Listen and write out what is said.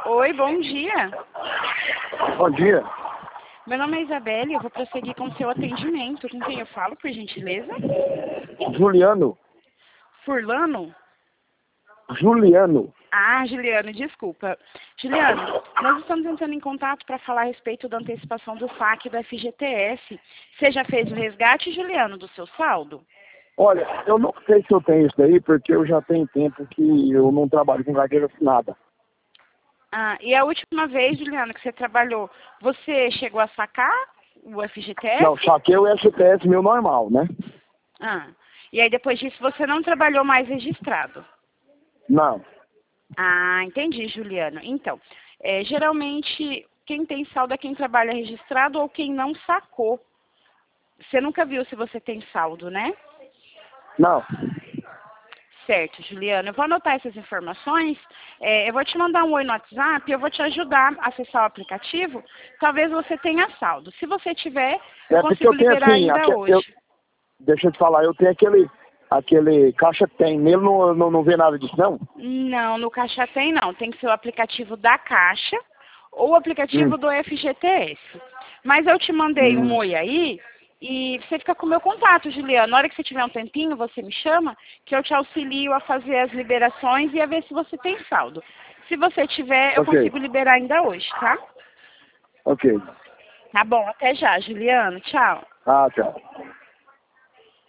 Oi, bom dia. Bom dia. Meu nome é Isabelle, eu vou prosseguir com o seu atendimento. Com quem eu falo, por gentileza? Juliano. Furlano? Juliano. Ah, Juliano, desculpa. Juliano, nós estamos entrando em contato para falar a respeito da antecipação do FAQ do FGTS. Você já fez o resgate, Juliano, do seu saldo? Olha, eu não sei se eu tenho isso daí, porque eu já tenho tempo que eu não trabalho com carteira assinada. Ah, e a última vez, Juliano, que você trabalhou, você chegou a sacar o FGTS? Não, saquei o FGTS meu normal, né? Ah, e aí depois disso você não trabalhou mais registrado? Não. Ah, entendi, Juliano. Então, geralmente quem tem saldo é quem trabalha registrado ou quem não sacou. Você nunca viu se você tem saldo, né? Não. Certo, Juliano. Eu vou anotar essas informações. Eu vou te mandar um oi no WhatsApp e eu vou te ajudar a acessar o aplicativo. Talvez você tenha saldo. Se você tiver, eu É porque consigo eu tenho liberar assim, ainda hoje. deixa eu te falar, eu tenho aquele caixa tem, nele não vê nada disso, não? Não, no Caixa Tem não. Tem que ser o aplicativo da Caixa ou o aplicativo do FGTS. Mas eu te mandei um oi aí e você fica com o meu contato, Juliano. Na hora que você tiver um tempinho, você me chama, que eu te auxilio a fazer as liberações e a ver se você tem saldo. Se você tiver, eu Ok. consigo liberar ainda hoje, tá? Ok. Tá bom, até já, Juliano. Tchau. Ah, tchau.